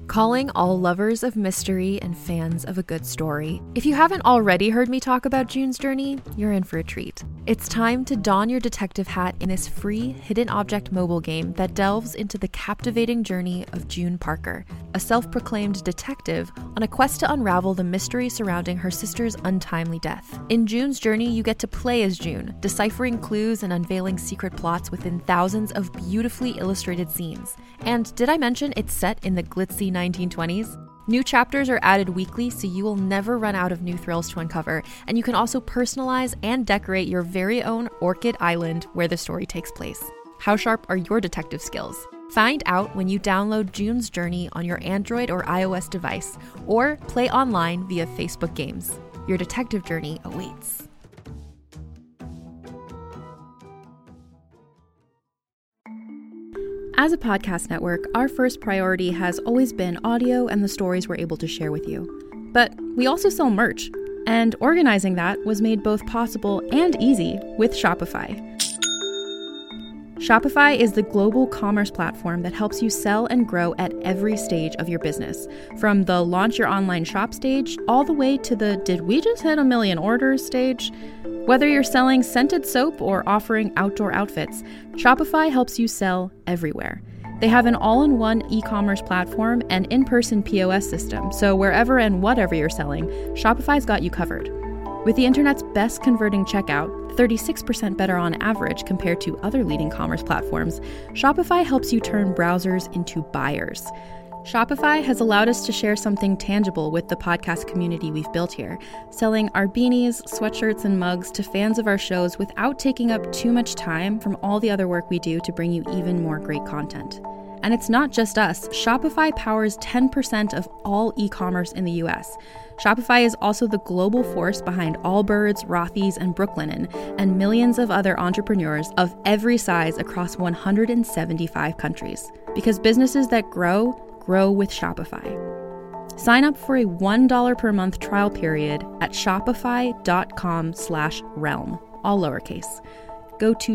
Calling all lovers of mystery and fans of a good story. If you haven't already heard me talk about June's Journey, you're in for a treat. It's time to don your detective hat in this free hidden object mobile game that delves into the captivating journey of June Parker, a self-proclaimed detective on a quest to unravel the mystery surrounding her sister's untimely death. In June's Journey, you get to play as June, deciphering clues and unveiling secret plots within thousands of beautifully illustrated scenes. And did I mention it's set in the glitzy 1920s? New chapters are added weekly, so you will never run out of new thrills to uncover, and you can also personalize and decorate your very own Orchid Island where the story takes place. How sharp are your detective skills? Find out when you download June's Journey on your Android or iOS device, or play online via Facebook Games. Your detective journey awaits. As a podcast network, our first priority has always been audio and the stories we're able to share with you. But we also sell merch, and organizing that was made both possible and easy with Shopify. Shopify is the global commerce platform that helps you sell and grow at every stage of your business, from the launch your online shop stage all the way to the did we just hit 1 million orders stage. Whether you're selling scented soap or offering outdoor outfits, Shopify helps you sell everywhere. They have an all-in-one e-commerce platform and in-person POS system, so wherever and whatever you're selling, Shopify's got you covered. With the internet's best converting checkout, 36% better on average compared to other leading commerce platforms, Shopify helps you turn browsers into buyers. Shopify has allowed us to share something tangible with the podcast community we've built here, selling our beanies, sweatshirts, and mugs to fans of our shows without taking up too much time from all the other work we do to bring you even more great content. And it's not just us. Shopify powers 10% of all e-commerce in the US. Shopify is also the global force behind Allbirds, Rothy's, and Brooklinen, and millions of other entrepreneurs of every size across 175 countries. Because businesses that grow with Shopify. Sign up for a $1 per month trial period at shopify.com/realm, all lowercase. Go to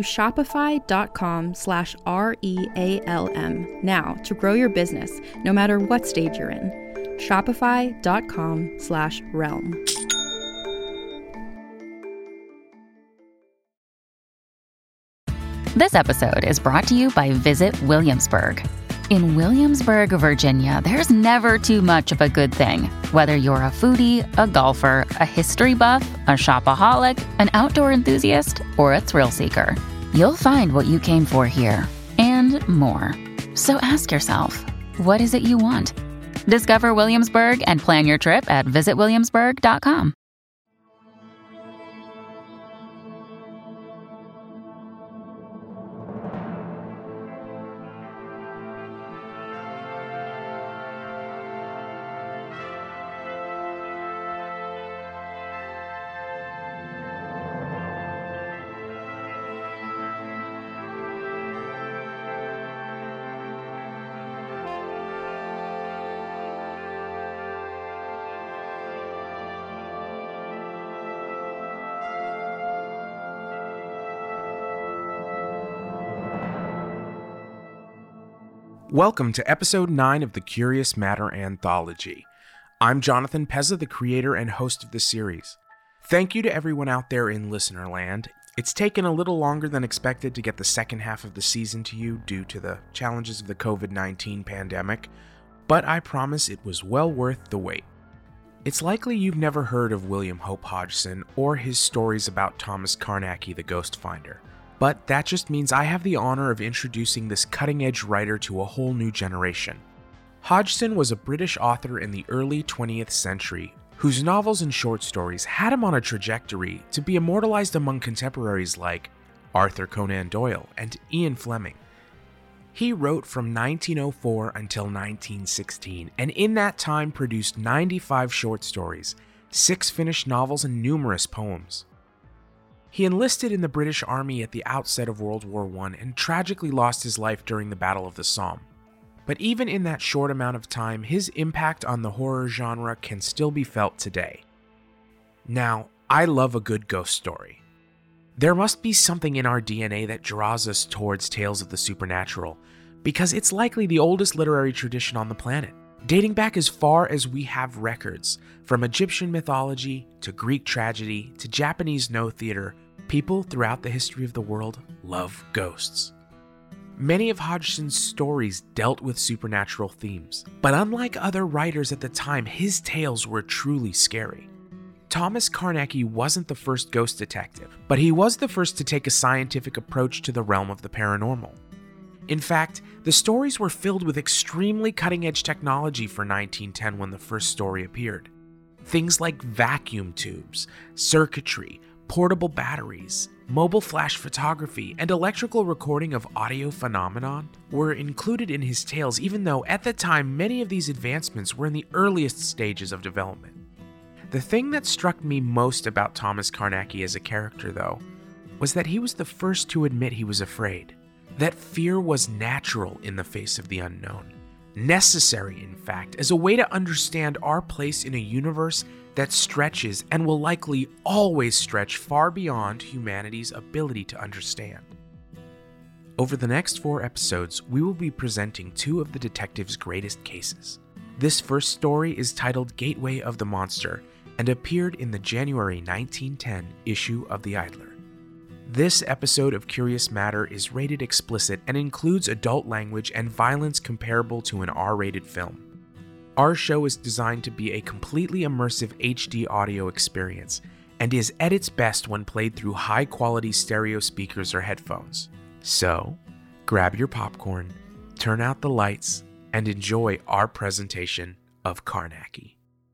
shopify.com/REALM now to grow your business, no matter what stage you're in. Shopify.com/realm. This episode is brought to you by Visit Williamsburg. In Williamsburg, Virginia, there's never too much of a good thing. Whether you're a foodie, a golfer, a history buff, a shopaholic, an outdoor enthusiast, or a thrill seeker, you'll find what you came for here and more. So ask yourself, what is it you want? Discover Williamsburg and plan your trip at visitwilliamsburg.com. Welcome to episode 9 of the Curious Matter Anthology. I'm Jonathan Pezza, the creator and host of the series. Thank you to everyone out there in listener land. It's taken a little longer than expected to get the second half of the season to you due to the challenges of the COVID-19 pandemic, but I promise it was well worth the wait. It's likely you've never heard of William Hope Hodgson or his stories about Thomas Carnacki, the Ghost Finder. But that just means I have the honor of introducing this cutting-edge writer to a whole new generation. Hodgson was a British author in the early 20th century, whose novels and short stories had him on a trajectory to be immortalized among contemporaries like Arthur Conan Doyle and Ian Fleming. He wrote from 1904 until 1916, and in that time produced 95 short stories, 6 finished novels, and numerous poems. He enlisted in the British Army at the outset of World War I and tragically lost his life during the Battle of the Somme. But even in that short amount of time, his impact on the horror genre can still be felt today. Now, I love a good ghost story. There must be something in our DNA that draws us towards tales of the supernatural, because it's likely the oldest literary tradition on the planet. dating back as far as we have records. From Egyptian mythology to Greek tragedy to Japanese no theater, people throughout the history of the world love ghosts. Many of Hodgson's stories dealt with supernatural themes, but unlike other writers at the time, his tales were truly scary. Thomas Carnacki wasn't the first ghost detective, but he was the first to take a scientific approach to the realm of the paranormal. In fact, the stories were filled with extremely cutting-edge technology for 1910 when the first story appeared. Things like vacuum tubes, circuitry, portable batteries, mobile flash photography, and electrical recording of audio phenomenon were included in his tales, even though at the time many of these advancements were in the earliest stages of development. The thing that struck me most about Thomas Carnacki as a character, though, was that he was the first to admit he was afraid. That fear was natural in the face of the unknown. Necessary, in fact, as a way to understand our place in a universe that stretches and will likely always stretch far beyond humanity's ability to understand. Over the next 4 episodes, we will be presenting 2 of the detective's greatest cases. This first story is titled Gateway of the Monster and appeared in the January 1910 issue of The Idler. This episode of Curious Matter is rated explicit and includes adult language and violence comparable to an R-rated film. Our show is designed to be a completely immersive HD audio experience and is at its best when played through high-quality stereo speakers or headphones. So, grab your popcorn, turn out the lights, and enjoy our presentation of Carnacki.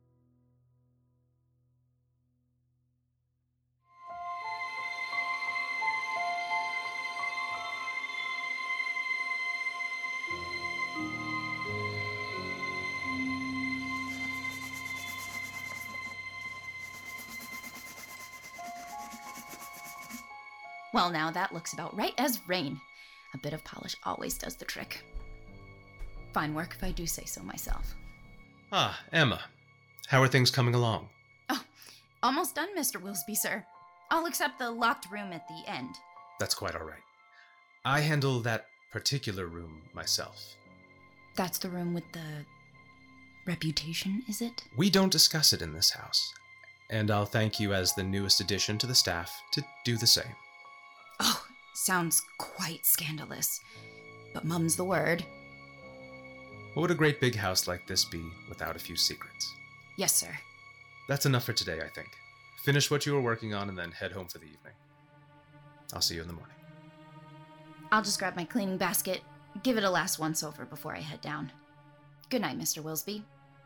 Well, now that looks about right as rain. A bit of polish always does the trick. Fine work if I do say so myself. Ah, Emma. How are things coming along? Oh, almost done, Mr. Wilsby, sir. All except the locked room at the end. That's quite all right. I handle that particular room myself. That's the room with the reputation, is it? We don't discuss it in this house. And I'll thank you as the newest addition to the staff to do the same. Oh, sounds quite scandalous. But mum's the word. What would a great big house like this be without a few secrets? Yes, sir. That's enough for today, I think. Finish what you were working on and then head home for the evening. I'll see you in the morning. I'll just grab my cleaning basket, give it a last once over before I head down. Good night, Mr. Wilsby.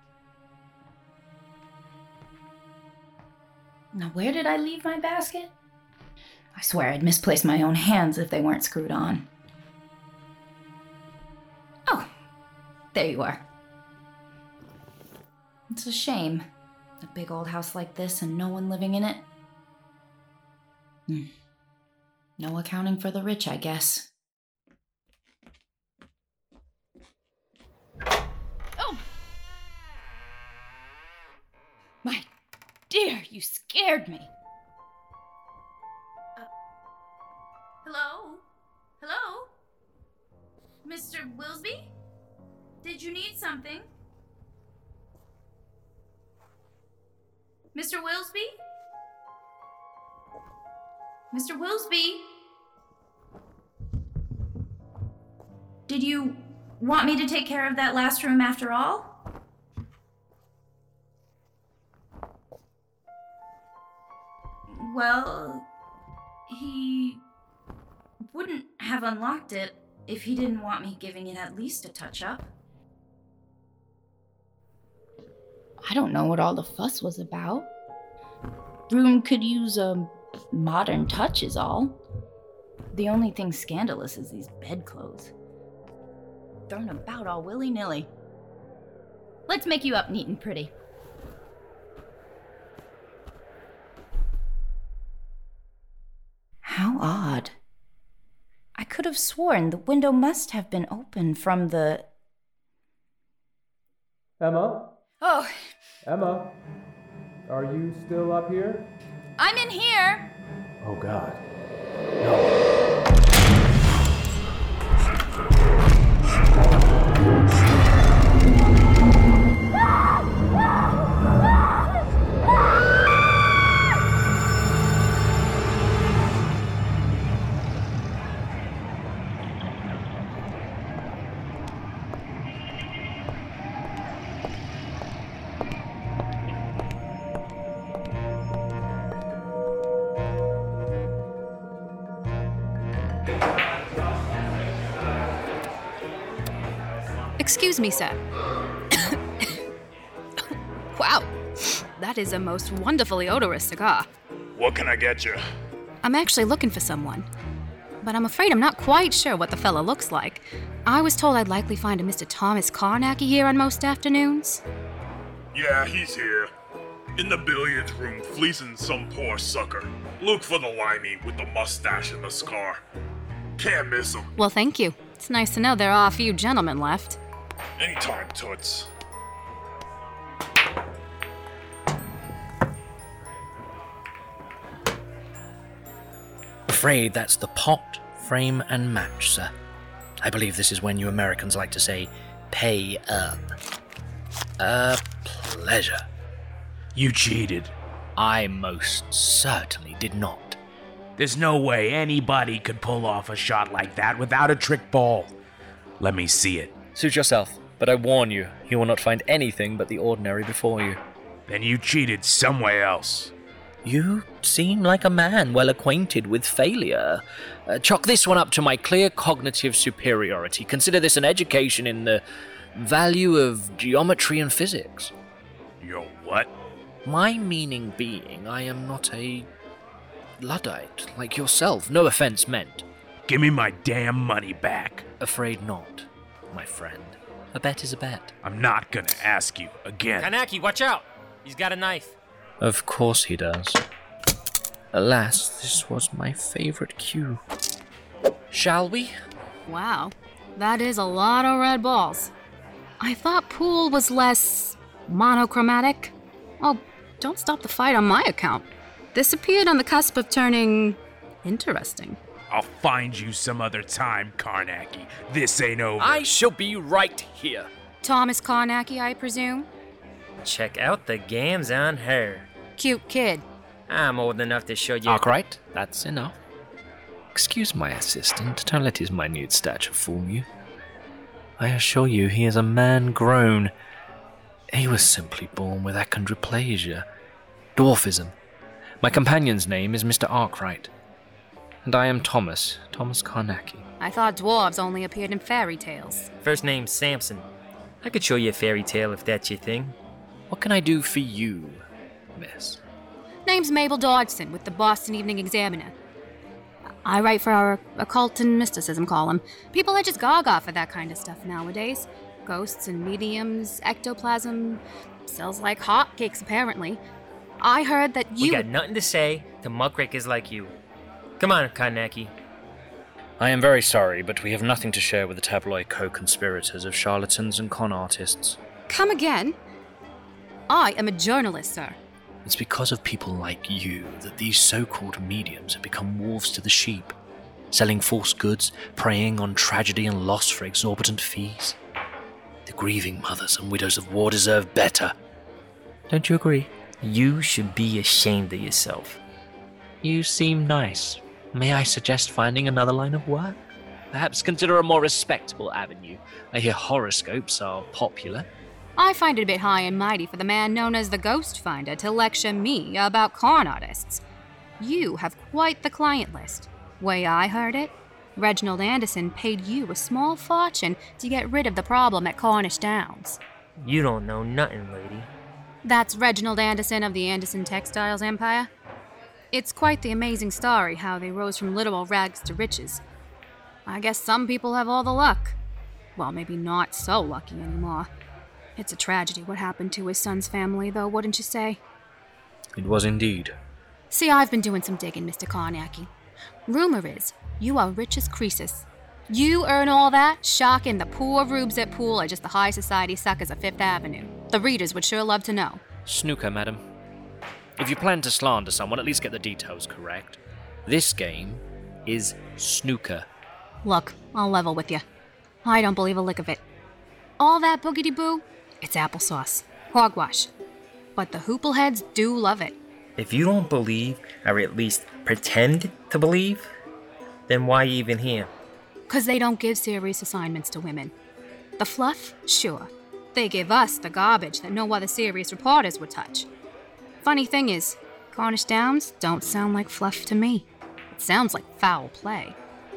Now, where did I leave my basket? I swear I'd misplace my own hands if they weren't screwed on. Oh, there you are. It's a shame. A big old house like this and no one living in it. No accounting for the rich, I guess. Oh! My dear, you scared me. Hello? Hello? Mr. Wilsby? Did you need something? Mr. Wilsby? Mr. Wilsby? Did you want me to take care of that last room after all? Well, he wouldn't have unlocked it if he didn't want me giving it at least a touch-up. I don't know what all the fuss was about. Room could use a modern touch is all. The only thing scandalous is these bedclothes. Thrown about all willy-nilly. Let's make you up neat and pretty. How odd. I could have sworn the window must have been open from the... Emma? Oh, Emma? Are you still up here? I'm in here! Oh, God. No. Excuse me, sir. Wow, that is a most wonderfully odorous cigar. What can I get you? I'm actually looking for someone, but I'm afraid I'm not quite sure what the fella looks like. I was told I'd likely find a Mr. Thomas Carnacki here on most afternoons. Yeah, he's here. In the billiards room, fleecing some poor sucker. Look for the limey with the mustache and the scar. Can't miss him. Well, thank you. It's nice to know there are a few gentlemen left. Anytime, Toots. Afraid that's the pot, frame, and match, sir. I believe this is when you Americans like to say, pay up. A pleasure. You cheated. I most certainly did not. There's no way anybody could pull off a shot like that without a trick ball. Let me see it. Suit yourself, but I warn you, you will not find anything but the ordinary before you. Then you cheated somewhere else. You seem like a man well acquainted with failure. Chalk this one up to my clear cognitive superiority. Consider this an education in the value of geometry and physics. Your what? My meaning being, I am not a Luddite like yourself. No offense meant. Give me my damn money back. Afraid not, my friend. A bet is a bet. I'm not gonna ask you again. Carnacki, watch out! He's got a knife. Of course he does. Alas, this was my favorite cue. Shall we? Wow, that is a lot of red balls. I thought pool was less monochromatic. Oh, don't stop the fight on my account. This appeared on the cusp of turning interesting. I'll find you some other time, Carnacki. This ain't over. I shall be right here. Thomas Carnacki, I presume? Check out the gams on her. Cute kid. I'm old enough to show you. Arkwright, that's enough. Excuse my assistant, don't let his minute stature fool you. I assure you he is a man grown. He was simply born with achondroplasia, dwarfism. My companion's name is Mr. Arkwright. And I am Thomas Carnacki. I thought dwarves only appeared in fairy tales. First name's Samson. I could show you a fairy tale if that's your thing. What can I do for you, miss? Name's Mabel Dodson with the Boston Evening Examiner. I write for our occult and mysticism column. People are just gaga for that kind of stuff nowadays. Ghosts and mediums, ectoplasm, sells like hotcakes apparently. I heard that you... We got nothing to say to muckrakers like you. Come on, Carnacki. I am very sorry, but we have nothing to share with the tabloid co-conspirators of charlatans and con artists. Come again? I am a journalist, sir. It's because of people like you that these so-called mediums have become wolves to the sheep, selling false goods, preying on tragedy and loss for exorbitant fees. The grieving mothers and widows of war deserve better. Don't you agree? You should be ashamed of yourself. You seem nice. May I suggest finding another line of work? Perhaps consider a more respectable avenue. I hear horoscopes are popular. I find it a bit high and mighty for the man known as the Ghost Finder to lecture me about con artists. You have quite the client list. Way I heard it, Reginald Anderson paid you a small fortune to get rid of the problem at Cornish Downs. You don't know nothing, lady. That's Reginald Anderson of the Anderson Textiles Empire. It's quite the amazing story how they rose from literal rags to riches. I guess some people have all the luck. Well, maybe not so lucky anymore. It's a tragedy what happened to his son's family, though, wouldn't you say? It was indeed. See, I've been doing some digging, Mr. Carnacki. Rumor is, you are rich as Croesus. You earn all that, shocking the poor rubes at pool are just the high society suckers of Fifth Avenue. The readers would sure love to know. Snooker, madam. If you plan to slander someone, at least get the details correct. This game is snooker. Look, I'll level with you. I don't believe a lick of it. All that boogity-boo, it's applesauce. Hogwash. But the hoopleheads do love it. If you don't believe, or at least pretend to believe, then why even here? 'Cause they don't give serious assignments to women. The fluff, sure. They give us the garbage that no other serious reporters would touch. Funny thing is, Cornish Downs don't sound like fluff to me. It sounds like foul play.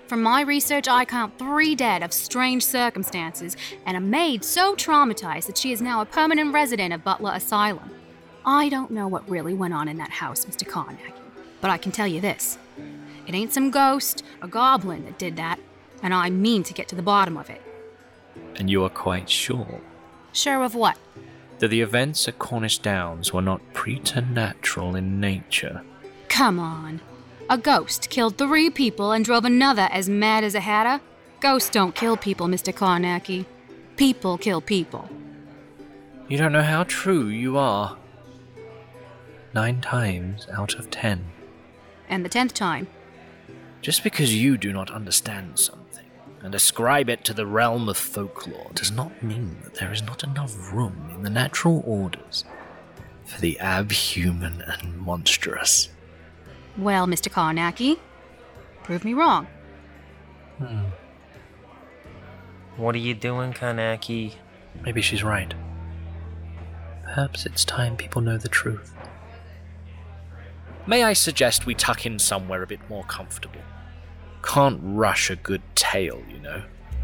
From my research, I count 3 dead of strange circumstances, and a maid so traumatized that she is now a permanent resident of Butler Asylum. I don't know what really went on in that house, Mr. Carnacki, but I can tell you this. It ain't some ghost or goblin that did that, and I mean to get to the bottom of it. And you are quite sure? Sure of what? That the events at Cornish Downs were not preternatural in nature. Come on. A ghost killed 3 people and drove another as mad as a hatter? Ghosts don't kill people, Mr. Carnacki. People kill people. You don't know how true you are. 9 times out of 10. And the 10th time. Just because you do not understand something and ascribe it to the realm of folklore does not mean that there is not enough room in the natural orders for the abhuman and monstrous. Well, Mr. Carnacki, prove me wrong. What are you doing, Carnacki? Maybe she's right. Perhaps it's time people know the truth. May I suggest we tuck in somewhere a bit more comfortable? Can't rush a good tale, you know.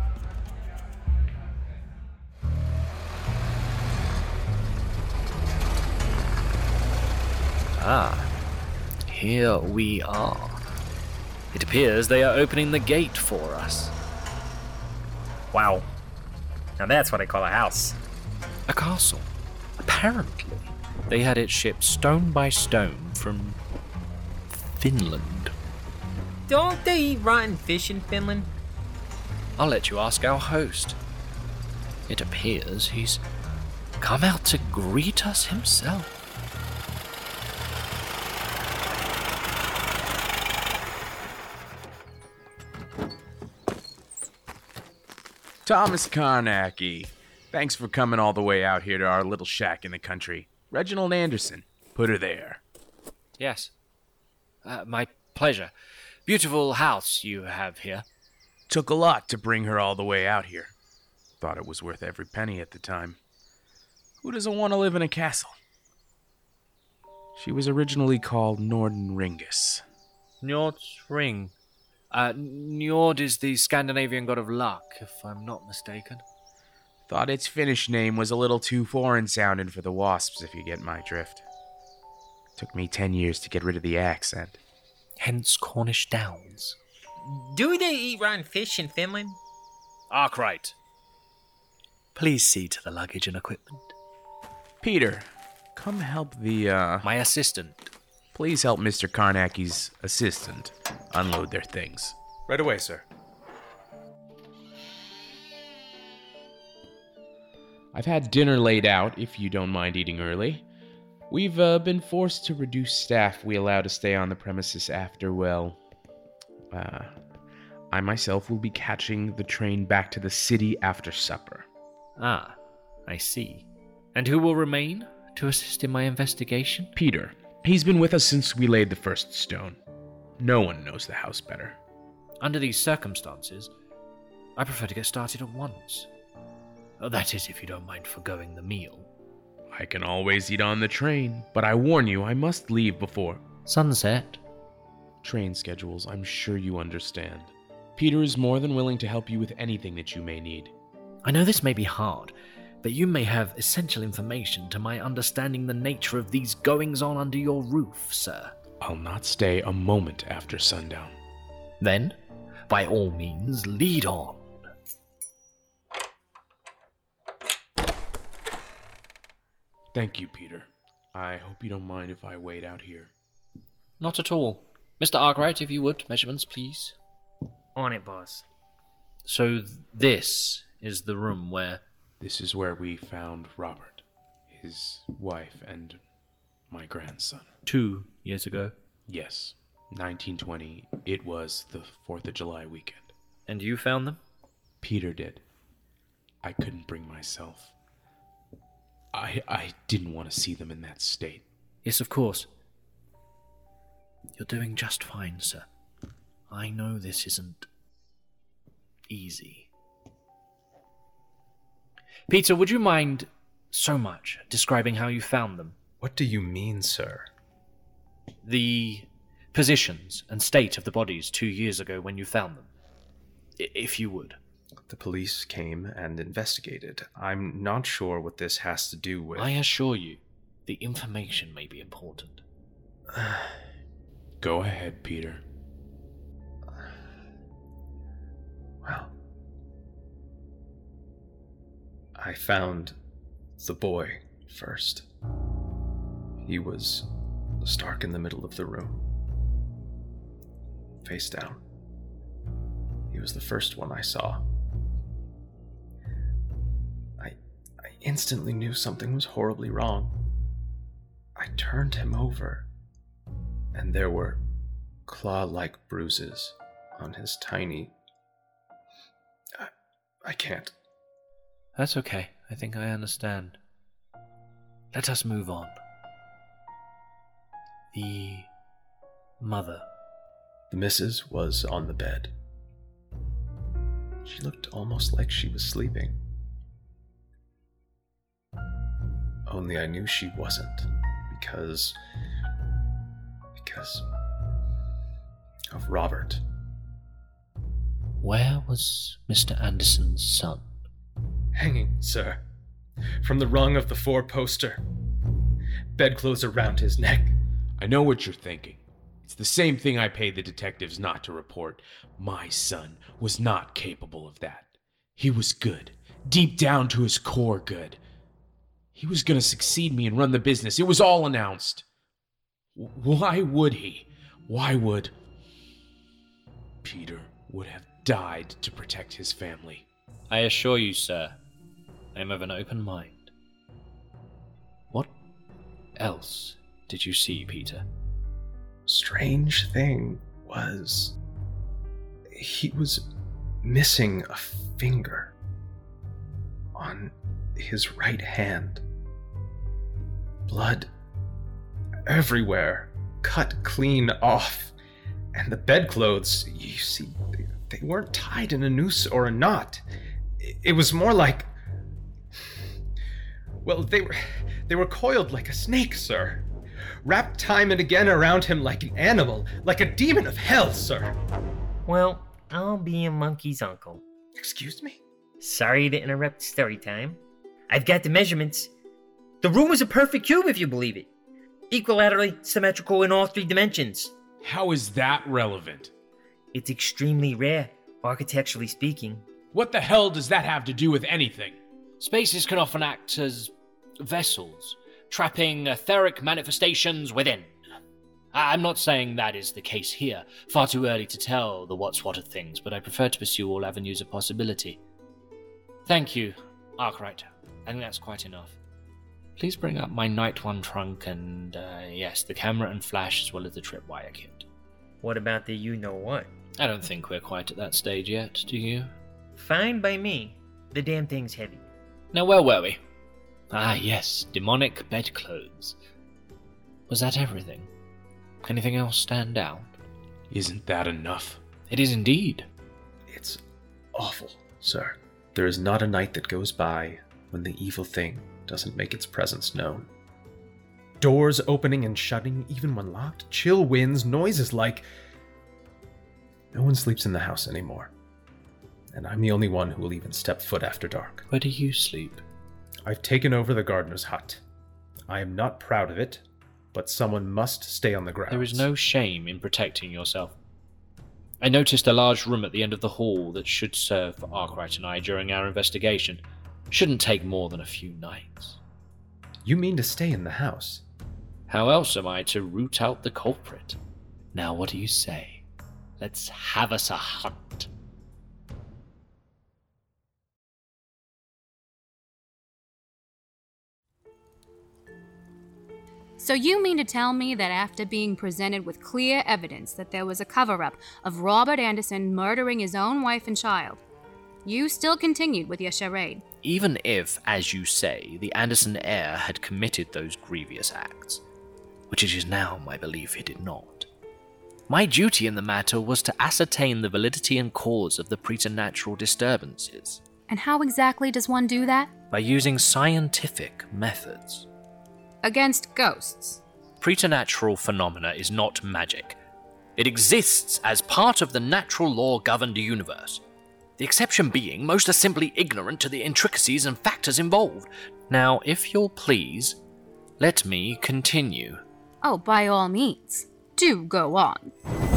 Ah, here we are. It appears they are opening the gate for us. Wow. Now that's what I call a house. A castle. Apparently, they had it shipped stone by stone from Finland. Don't they eat rotten fish in Finland? I'll let you ask our host. It appears he's come out to greet us himself. Thomas Carnacki. Thanks for coming all the way out here to our little shack in the country. Reginald Anderson. Put her there. Yes. My pleasure. Beautiful house you have here. Took a lot to bring her all the way out here. Thought it was worth every penny at the time. Who doesn't want to live in a castle? She was originally called Norden Ringus. Njord's ring. Njord is the Scandinavian god of luck, if I'm not mistaken. Thought its Finnish name was a little too foreign sounding for the wasps, if you get my drift. Took me 10 years to get rid of the accent. Hence Cornish Downs. Do they eat rotten fish in Finland? Arkwright. Please see to the luggage and equipment. Peter, come help the, My assistant. Please help Mr. Carnacki's assistant unload their things. Right away, sir. I've had dinner laid out, if you don't mind eating early. We've been forced to reduce staff we allow to stay on the premises after, well... I myself will be catching the train back to the city after supper. Ah, I see. And who will remain to assist in my investigation? Peter. He's been with us since we laid the first stone. No one knows the house better. Under these circumstances, I prefer to get started at once. That is, if you don't mind forgoing the meal. I can always eat on the train, but I warn you, I must leave before... sunset. Train schedules, I'm sure you understand. Peter is more than willing to help you with anything that you may need. I know this may be hard, but you may have essential information to my understanding the nature of these goings-on under your roof, sir. I'll not stay a moment after sundown. Then, by all means, lead on. Thank you, Peter. I hope you don't mind if I wait out here. Not at all. Mr. Arkwright, if you would, measurements, please. On it, boss. So this is the room where... This is where we found Robert, his wife, and my grandson. 2 years ago? Yes, 1920. It was the 4th of July weekend. And you found them? Peter did. I couldn't bring myself. I didn't want to see them in that state. Yes, of course. You're doing just fine, sir. I know this isn't easy. Peter, would you mind so much describing how you found them? What do you mean, sir? The positions and state of the bodies 2 years ago when you found them. if you would. The police came and investigated. I'm not sure what this has to do with... I assure you, the information may be important. Go ahead, Peter. Well, I found the boy first. He was stark in the middle of the room, face down. He was the first one I saw. I instantly knew something was horribly wrong. I turned him over, and there were claw-like bruises on his tiny... I can't. That's okay. I think I understand. Let us move on. The mother. The missus was on the bed. She looked almost like she was sleeping. Only I knew she wasn't, because of Robert. Where was Mr. Anderson's son? Hanging, sir, from the rung of the four-poster. Bedclothes around his neck. I know what you're thinking. It's the same thing I paid the detectives not to report. My son was not capable of that. He was good. Deep down to his core good. He was going to succeed me and run the business. It was all announced. Why would he? Why would... Peter would have died to protect his family. I assure you, sir, I am of an open mind. What else did you see, Peter? Strange thing was... he was missing a finger on his right hand. Blood everywhere, cut clean off. And the bedclothes, you see, they weren't tied in a noose or a knot. It was more like... well, they were coiled like a snake, sir. Wrapped time and again around him like an animal, like a demon of hell, sir. Well, I'll be a monkey's uncle. Excuse me? Sorry to interrupt story time. I've got the measurements. The room is a perfect cube, if you believe it. Equilaterally symmetrical in all three dimensions. How is that relevant? It's extremely rare, architecturally speaking. What the hell does that have to do with anything? Spaces can often act as vessels, trapping etheric manifestations within. I'm not saying that is the case here. Far too early to tell the what's what of things, but I prefer to pursue all avenues of possibility. Thank you, Arkwright. I think that's quite enough. Please bring up my Night One trunk and, yes, the camera and flash as well as the tripwire kit. What about the you-know-what? I don't think we're quite at that stage yet, do you? Fine by me. The damn thing's heavy. Now, where were we? Ah, yes, demonic bedclothes. Was that everything? Anything else stand out? Isn't that enough? It is indeed. It's awful, sir. There is not a night that goes by when the evil thing doesn't make its presence known. Doors opening and shutting, even when locked, chill winds, noises like... No one sleeps in the house anymore. And I'm the only one who will even step foot after dark. Where do you sleep? I've taken over the gardener's hut. I am not proud of it, but someone must stay on the grounds. There is no shame in protecting yourself. I noticed a large room at the end of the hall that should serve for Arkwright and I during our investigation. Shouldn't take more than a few nights. You mean to stay in the house? How else am I to root out the culprit? Now what do you say? Let's have us a hunt. So you mean to tell me that after being presented with clear evidence that there was a cover-up of Robert Anderson murdering his own wife and child, you still continued with your charade? Even if, as you say, the Anderson heir had committed those grievous acts, which it is now my belief he did not, my duty in the matter was to ascertain the validity and cause of the preternatural disturbances. And how exactly does one do that? By using scientific methods. Against ghosts. Preternatural phenomena is not magic. It exists as part of the natural law-governed universe. The exception being, most are simply ignorant to the intricacies and factors involved. Now, if you'll please, let me continue. Oh, by all means. Do go on.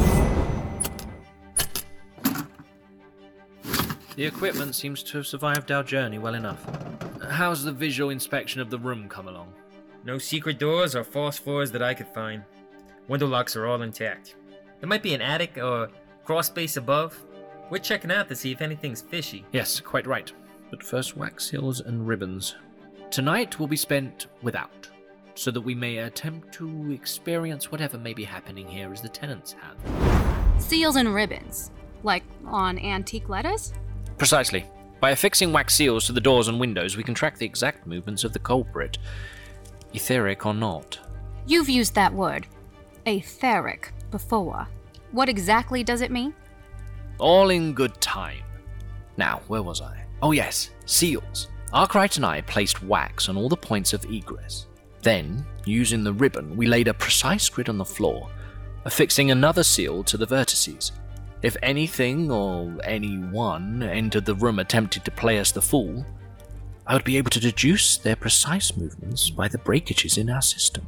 The equipment seems to have survived our journey well enough. How's the visual inspection of the room come along? No secret doors or false floors that I could find. Window locks are all intact. There might be an attic or crawl space above. We're checking out to see if anything's fishy. Yes, quite right. But first, wax seals and ribbons. Tonight will be spent without, so that we may attempt to experience whatever may be happening here as the tenants have. Seals and ribbons. Like on antique letters? Precisely. By affixing wax seals to the doors and windows, we can track the exact movements of the culprit, etheric or not. You've used that word, etheric, before. What exactly does it mean? All in good time. Now, where was I? Oh yes, seals. Arkwright and I placed wax on all the points of egress. Then, using the ribbon, we laid a precise grid on the floor, affixing another seal to the vertices. If anything or anyone entered the room attempting to play us the fool, I would be able to deduce their precise movements by the breakages in our system.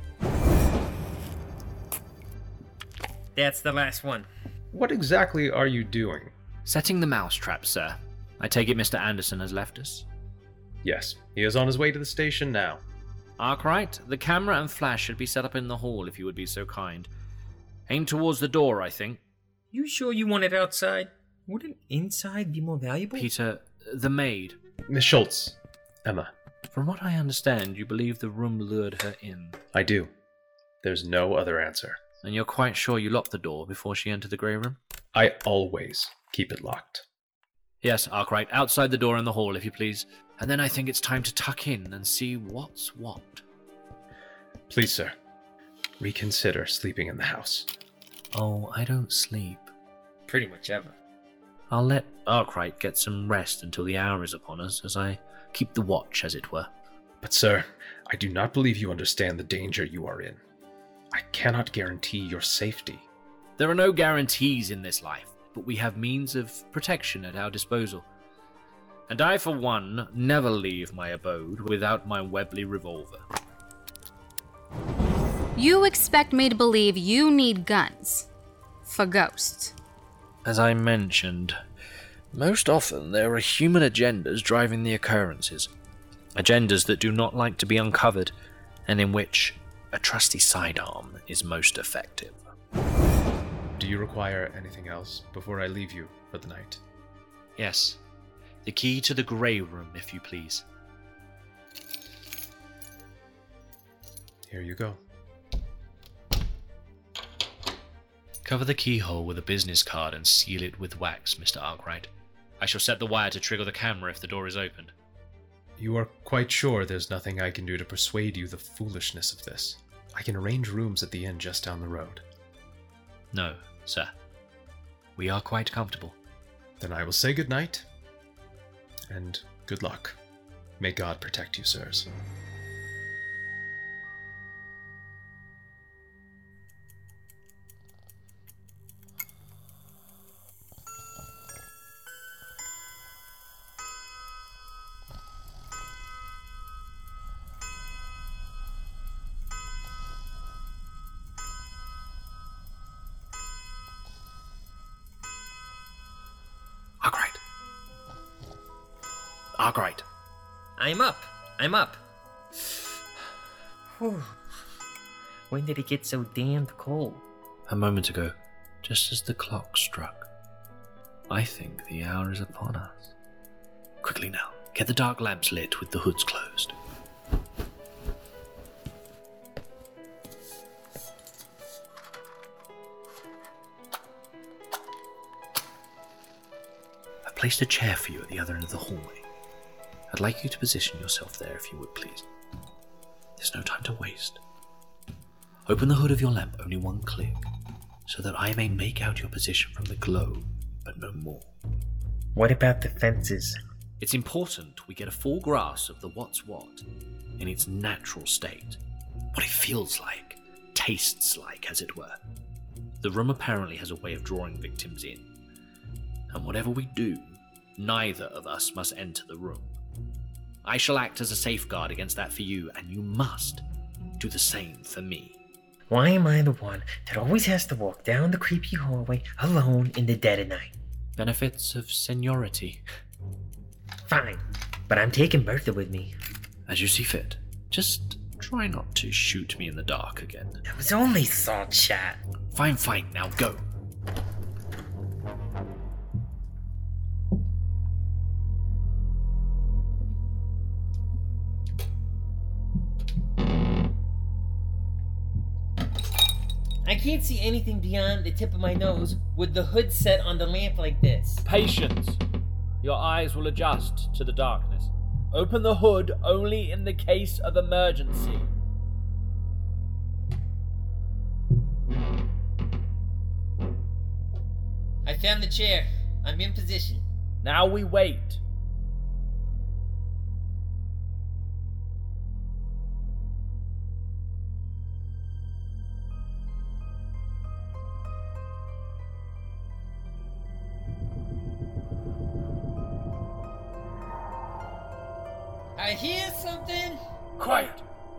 That's the last one. What exactly are you doing? Setting the mousetrap, sir. I take it Mr. Anderson has left us? Yes, he is on his way to the station now. Arkwright, the camera and flash should be set up in the hall if you would be so kind. Aim towards the door, I think. You sure you want it outside? Wouldn't inside be more valuable? Peter, the maid. Miss Schultz. Emma. From what I understand, you believe the room lured her in. I do. There's no other answer. And you're quite sure you locked the door before she entered the grey room? I always keep it locked. Yes, Arkwright, outside the door in the hall, if you please. And then I think it's time to tuck in and see what's what. Please, sir. Reconsider sleeping in the house. Oh, I don't sleep. Pretty much ever. I'll let Arkwright get some rest until the hour is upon us, as I keep the watch, as it were. But, sir, I do not believe you understand the danger you are in. I cannot guarantee your safety. There are no guarantees in this life, but we have means of protection at our disposal. And I, for one, never leave my abode without my Webley revolver. You expect me to believe you need guns for ghosts? As I mentioned, most often there are human agendas driving the occurrences. Agendas that do not like to be uncovered, and in which a trusty sidearm is most effective. Do you require anything else before I leave you for the night? Yes. The key to the grey room, if you please. Here you go. Cover the keyhole with a business card and seal it with wax, Mr. Arkwright. I shall set the wire to trigger the camera if the door is opened. You are quite sure there's nothing I can do to persuade you the foolishness of this? I can arrange rooms at the inn just down the road. No, sir. We are quite comfortable. Then I will say good night, and good luck. May God protect you, sirs. Arkwright. I'm up. Whew. When did it get so damned cold? A moment ago, just as the clock struck. I think the hour is upon us. Quickly now, get the dark lamps lit with the hoods closed. I've placed a chair for you at the other end of the hallway. I'd like you to position yourself there if you would, please. There's no time to waste. Open the hood of your lamp only one click, so that I may make out your position from the glow, but no more. What about the fences? It's important we get a full grasp of the what's what, in its natural state. What it feels like, tastes like, as it were. The room apparently has a way of drawing victims in. And whatever we do, Neither of us must enter the room. I shall act as a safeguard against that for you, and you must do the same for me. Why am I the one that always has to walk down the creepy hallway alone in the dead of night? Benefits of seniority. Fine, but I'm taking Bertha with me. As you see fit. Just try not to shoot me in the dark again. It was only thought shot. Fine, now go. I can't see anything beyond the tip of my nose with the hood set on the lamp like this. Patience. Your eyes will adjust to the darkness. Open the hood only in the case of emergency. I found the chair. I'm in position. Now we wait. I hear something. Quiet.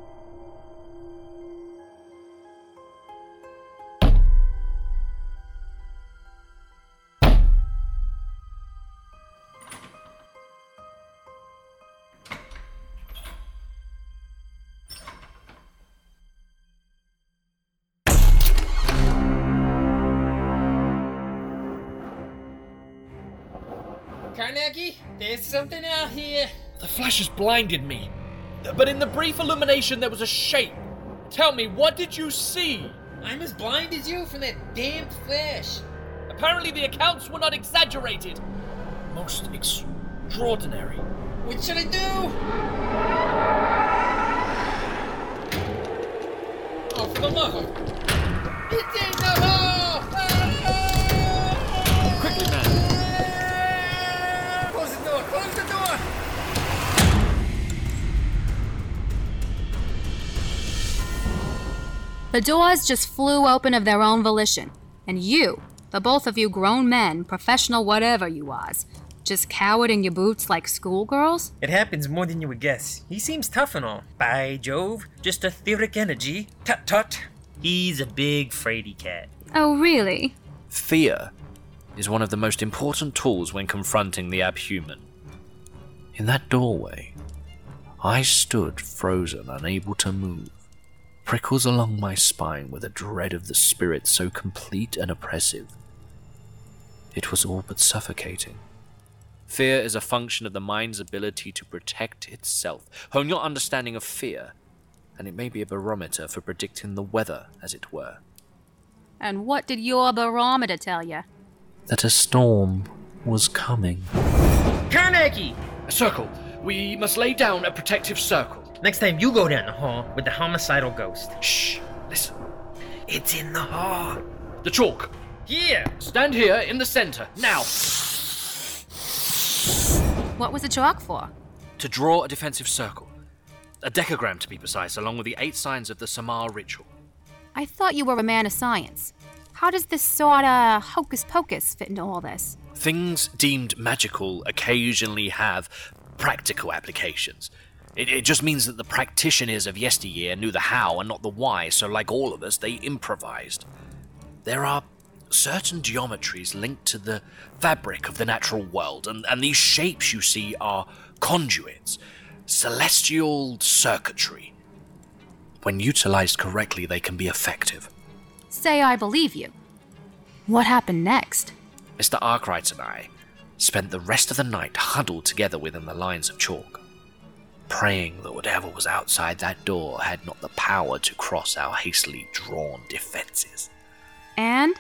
Carnegie, there's something out here. The flash has blinded me. But in the brief illumination, there was a shape. Tell me, what did you see? I'm as blind as you from that damned flash. Apparently the accounts were not exaggerated. Most extraordinary. What should I do? Oh, for the love of... It's in the hole! Quickly, man. Close the door! Close the door! The doors just flew open of their own volition. And you, the both of you grown men, professional whatever you was, just cowered in your boots like schoolgirls? It happens more than you would guess. He seems tough and all. By Jove, just etheric energy. Tut-tut. He's a big fraidy cat. Oh, really? Fear is one of the most important tools when confronting the abhuman. In that doorway, I stood frozen, unable to move. Prickles along my spine with a dread of the spirit so complete and oppressive. It was all but suffocating. Fear is a function of the mind's ability to protect itself. Hone your understanding of fear, and it may be a barometer for predicting the weather, as it were. And what did your barometer tell you? That a storm was coming. Carnegie! A circle. We must lay down a protective circle. Next time you go down the hall with the homicidal ghost. Shh. Listen. It's in the hall. The chalk. Here. Stand here in the center. Now. What was the chalk for? To draw a defensive circle. A decagram, to be precise, along with the 8 signs of the Samar ritual. I thought you were a man of science. How does this sort of hocus-pocus fit into all this? Things deemed magical occasionally have practical applications. It just means that the practitioners of yesteryear knew the how and not the why, so like all of us, they improvised. There are certain geometries linked to the fabric of the natural world, and these shapes you see are conduits, celestial circuitry. When utilized correctly, they can be effective. Say I believe you. What happened next? Mr. Arkwright and I spent the rest of the night huddled together within the lines of chalk, praying that whatever was outside that door had not the power to cross our hastily drawn defenses. And?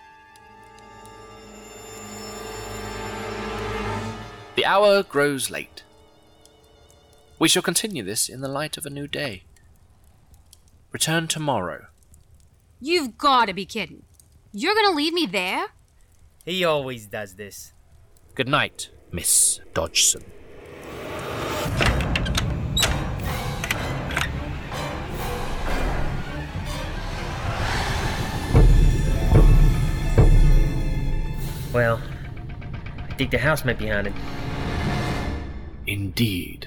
The hour grows late. We shall continue this in the light of a new day. Return tomorrow. You've gotta be kidding. You're gonna leave me there? He always does this. Good night, Miss Dodgson. Well, I think the house might be haunted. Indeed.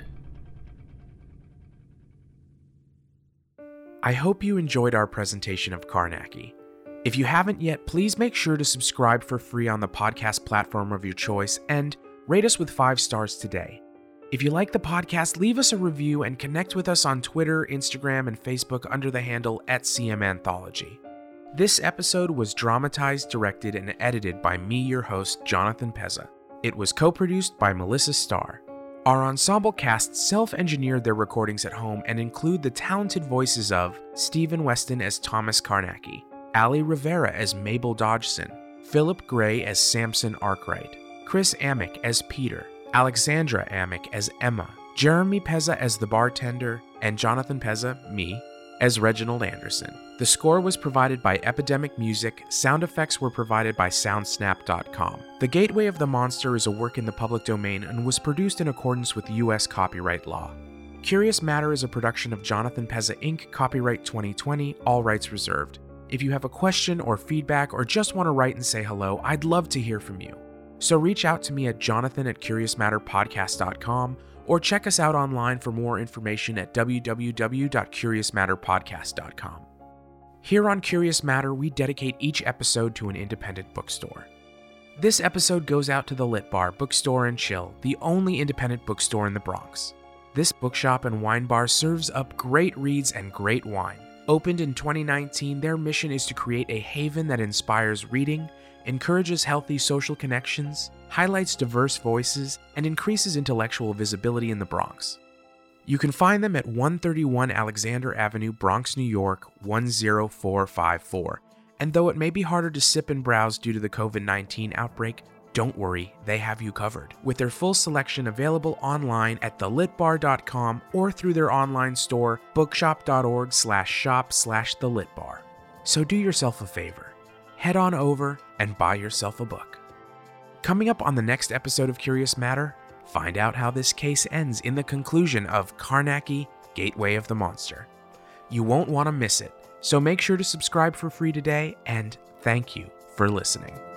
I hope you enjoyed our presentation of Carnacki. If you haven't yet, please make sure to subscribe for free on the podcast platform of your choice and rate us with 5 stars today. If you like the podcast, leave us a review and connect with us on Twitter, Instagram, and Facebook under the handle @CMAnthology. This episode was dramatized, directed, and edited by me, your host, Jonathan Pezza. It was co-produced by Melissa Starr. Our ensemble cast self-engineered their recordings at home and include the talented voices of Stephen Weston as Thomas Carnacki, Ali Rivera as Mabel Dodgson, Philip Gray as Samson Arkwright, Chris Amick as Peter, Alexandra Amick as Emma, Jeremy Pezza as the bartender, and Jonathan Pezza, me, as Reginald Anderson. The score was provided by Epidemic Music, sound effects were provided by Soundsnap.com. The Gateway of the Monster is a work in the public domain and was produced in accordance with U.S. copyright law. Curious Matter is a production of Jonathan Pezza Inc., copyright 2020, all rights reserved. If you have a question or feedback or just want to write and say hello, I'd love to hear from you. So reach out to me at jonathan@curiousmatterpodcast.com or check us out online for more information at www.curiousmatterpodcast.com. Here on Curious Matter, we dedicate each episode to an independent bookstore. This episode goes out to the Lit Bar Bookstore and Chill, the only independent bookstore in the Bronx. This bookshop and wine bar serves up great reads and great wine. Opened in 2019, their mission is to create a haven that inspires reading, encourages healthy social connections, highlights diverse voices, and increases intellectual visibility in the Bronx. You can find them at 131 Alexander Avenue, Bronx, New York, 10454. And though it may be harder to sip and browse due to the COVID-19 outbreak, don't worry, they have you covered, with their full selection available online at thelitbar.com or through their online store, bookshop.org/shop/thelitbar. So do yourself a favor. Head on over and buy yourself a book. Coming up on the next episode of Curious Matter, find out how this case ends in the conclusion of Carnacki, Gateway of the Monster. You won't want to miss it, so make sure to subscribe for free today, and thank you for listening.